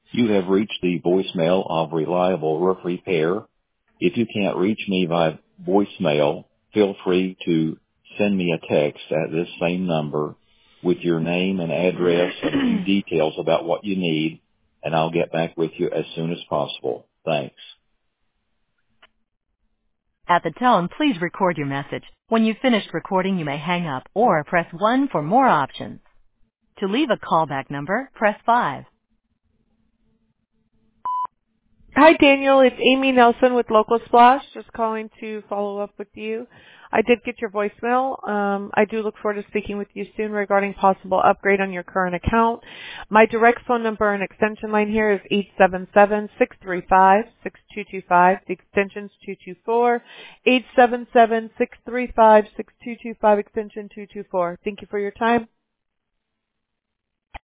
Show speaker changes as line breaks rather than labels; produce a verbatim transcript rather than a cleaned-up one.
You have reached the voicemail of Reliable Roof Repair. If you can't reach me by voicemail, feel free to send me a text at this same number with your name and address and a few details about what you need, and I'll get back with you as soon as possible. Thanks.
At the tone, please record your message. When you've finished recording, you may hang up or press one for more options. To leave a callback number, press five.
Hi, Daniel. It's Amy Nelson with Local Splash. Just calling to follow up with you. I did get your voicemail. Um, I do look forward to speaking with you soon regarding possible upgrade on your current account. My direct phone number and extension line here is eight seven seven, six three five, six two two five. The extension's two two four. eight seven seven, six three five, six two two five, extension two two four. Thank you for your time.